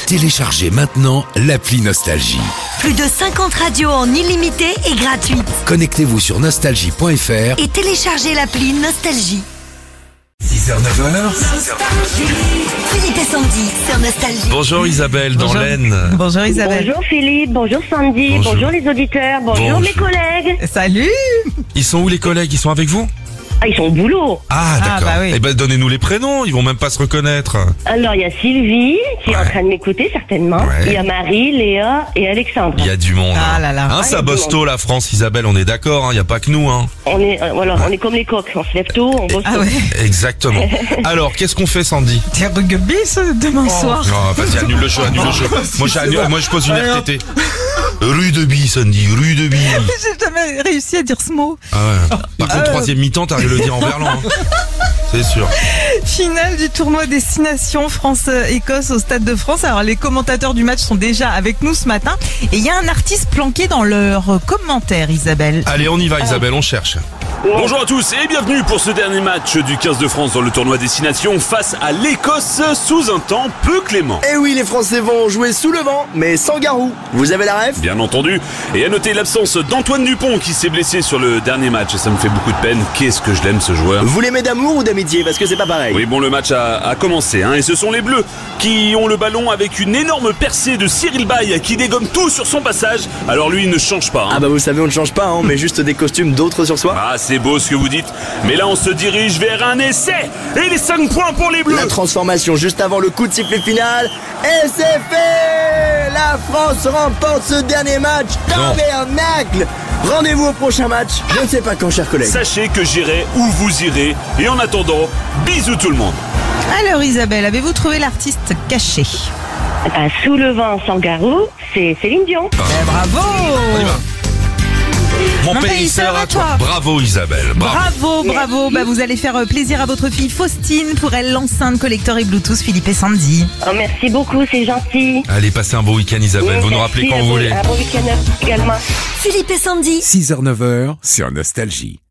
Téléchargez maintenant l'appli Nostalgie. Plus de 50 radios en illimité et gratuite. Connectez-vous sur nostalgie.fr Et téléchargez l'appli Nostalgie. 6h-9h. Philippe et Sandy sur Nostalgie. Bonjour Isabelle dans l'Aisne. Bonjour Isabelle. Bonjour Philippe, bonjour Sandy, Bonjour. bonjour les auditeurs, bonjour Bonjour. mes collègues. Salut. Ils sont où les collègues? Ils sont avec vous? Ah, ils sont au boulot. Ah d'accord. bah oui. Eh ben donnez-nous les prénoms, ils vont même pas se reconnaître. Alors il y a Sylvie qui est en Ouais. train de m'écouter certainement. Ouais. Il y a Marie, Léa et Alexandre. Il y a du monde. Ah là là. Hein, ça bosse tôt la France, Isabelle, on est d'accord, hein, il y a pas que nous. Hein. On est on est comme les coqs, on se lève tôt, on bosse Ah tôt. ouais. Exactement. Alors, qu'est-ce qu'on fait Sandy? T'es rugby demain soir. Non, vas-y, annule le jeu, annule le jeu. Moi je pose une RTT. Rue de Bille, Sandy, rue de Bille. J'ai jamais réussi à dire ce mot. Ah ouais. Par contre, troisième mi-temps, t'arrives à le dire en verlan. Hein. C'est sûr. Finale du tournoi Destination France-Écosse au Stade de France. Alors les commentateurs du match sont déjà avec nous ce matin. Et il y a un artiste planqué dans leurs commentaires, Isabelle. Allez, on y va Isabelle, on cherche. Bonjour à tous et bienvenue pour ce dernier match du 15 de France dans le tournoi Destination face à l'Écosse sous un temps peu clément. Eh oui, les Français vont jouer sous le vent, mais sans Garou. Vous avez la ref? Bien entendu, et à noter l'absence d'Antoine Dupont qui s'est blessé sur le dernier match, ça me fait beaucoup de peine, qu'est-ce que je l'aime ce joueur. Vous l'aimez d'amour ou d'amitié? Parce que c'est pas pareil. Oui bon, le match a commencé, hein, et ce sont les Bleus qui ont le ballon avec une énorme percée de Cyril Baille qui dégomme tout sur son passage, alors lui il ne change pas. Hein. Ah bah vous savez, on ne change pas, on met juste des costumes d'autres sur soi. Ah c'est beau ce que vous dites, mais là on se dirige vers un essai, et les 5 points pour les Bleus. La transformation juste avant le coup de sifflet final. Et c'est fait! La France remporte ce dernier match. Tabernacle! Rendez-vous au prochain match. Je ne sais pas quand, chers collègues. Sachez que j'irai où vous irez, et en attendant, bisous tout le monde. Alors Isabelle, avez-vous trouvé l'artiste caché? Ah, sous le vent sans Garou, c'est Céline Dion. Bravo. On y va. Mon pays sera toi. Bravo Isabelle, bravo. Bravo. Bah, vous allez faire plaisir à votre fille Faustine pour elle l'enceinte collector et Bluetooth Philippe et Sandy. Oh, merci beaucoup, c'est gentil. Allez, passez un beau week-end Isabelle, vous nous rappelez Merci quand à vous voulez. Un bon week-end également. Philippe et Sandy. 6h-9h sur Nostalgie.